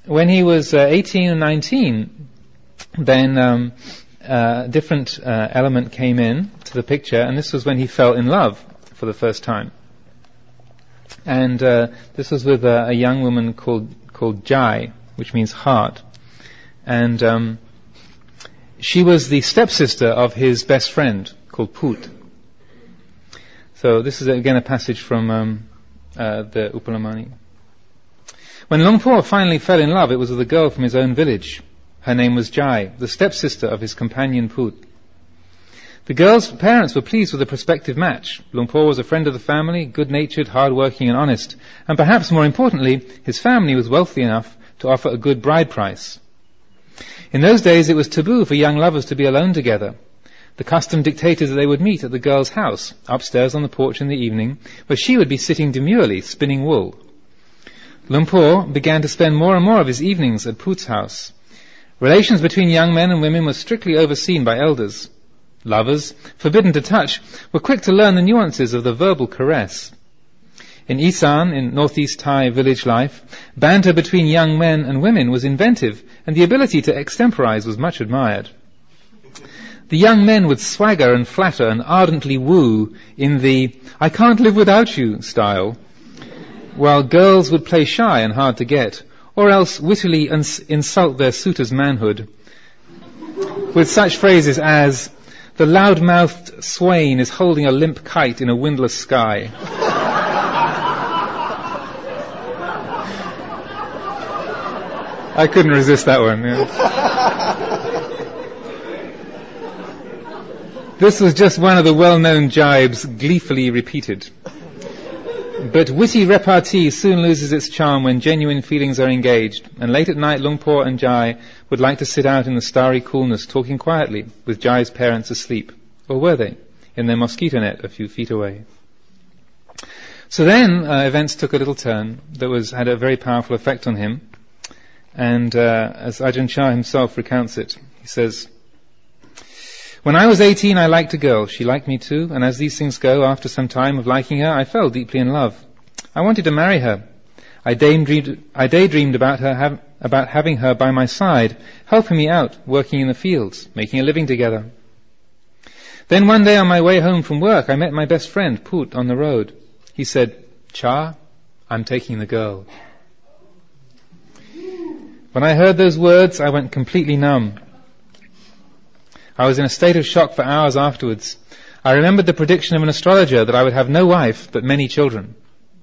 when he was 18 and 19, then a different element came in to the picture, and this was when he fell in love for the first time. And this was with a young woman called Jai, which means heart. And she was the stepsister of his best friend called Put. So this is again a passage from the Upalamani. When Luangpur finally fell in love, it was with a girl from his own village. Her name was Jai, the stepsister of his companion Put. The girl's parents were pleased with the prospective match. Luangpur was a friend of the family, good-natured, hard-working and honest. And perhaps more importantly, his family was wealthy enough to offer a good bride price. In those days it was taboo for young lovers to be alone together. The custom dictated that they would meet at the girl's house, upstairs on the porch in the evening, where she would be sitting demurely, spinning wool. Luangpur began to spend more and more of his evenings at Put's house. Relations between young men and women were strictly overseen by elders. Lovers, forbidden to touch, were quick to learn the nuances of the verbal caress. In Isan, in northeast Thai village life, banter between young men and women was inventive, and the ability to extemporize was much admired. The young men would swagger and flatter and ardently woo in the "I can't live without you" style, while girls would play shy and hard to get, or else wittily insult their suitor's manhood with such phrases as, "The loud-mouthed swain is holding a limp kite in a windless sky." I couldn't resist that one. Yeah. This was just one of the well-known jibes gleefully repeated. But witty repartee soon loses its charm when genuine feelings are engaged, and late at night Luangpur and Jai would like to sit out in the starry coolness talking quietly, with Jai's parents asleep. Or were they? In their mosquito net a few feet away. So then events took a little turn that had a very powerful effect on him. And as Ajahn Chah himself recounts it, he says, "When I was 18, I liked a girl. She liked me too, and as these things go, after some time of liking her, I fell deeply in love. I wanted to marry her. I daydreamed about having her by my side, helping me out, working in the fields, making a living together. Then one day on my way home from work, I met my best friend, Put, on the road. He said, 'Cha, I'm taking the girl.' When I heard those words, I went completely numb. I was in a state of shock for hours afterwards. I remembered the prediction of an astrologer that I would have no wife, but many children.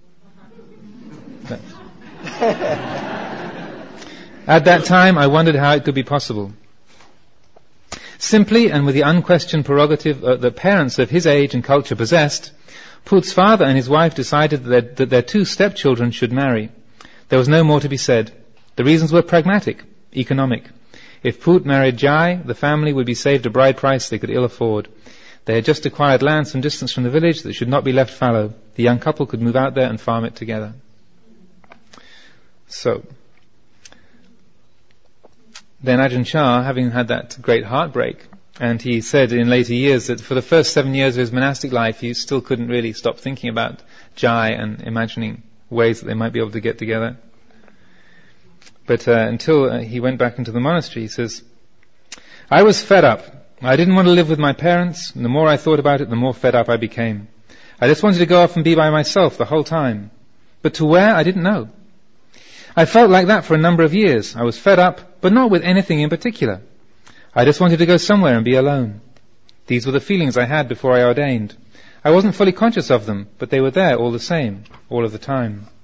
At that time, I wondered how it could be possible. Simply, and with the unquestioned prerogative that parents of his age and culture possessed, Put's father and his wife decided that their two stepchildren should marry. There was no more to be said. The reasons were pragmatic, economic. If Put married Jai, the family would be saved a bride price they could ill afford. They had just acquired land some distance from the village that should not be left fallow. The young couple could move out there and farm it together." So, then Ajahn Chah, having had that great heartbreak, and he said in later years that for the first 7 years of his monastic life, he still couldn't really stop thinking about Jai and imagining ways that they might be able to get together. But until he went back into the monastery, he says, "I was fed up. I didn't want to live with my parents, and the more I thought about it, the more fed up I became. I just wanted to go off and be by myself the whole time. But to where, I didn't know. I felt like that for a number of years. I was fed up, but not with anything in particular. I just wanted to go somewhere and be alone. These were the feelings I had before I ordained. I wasn't fully conscious of them, but they were there all the same, all of the time."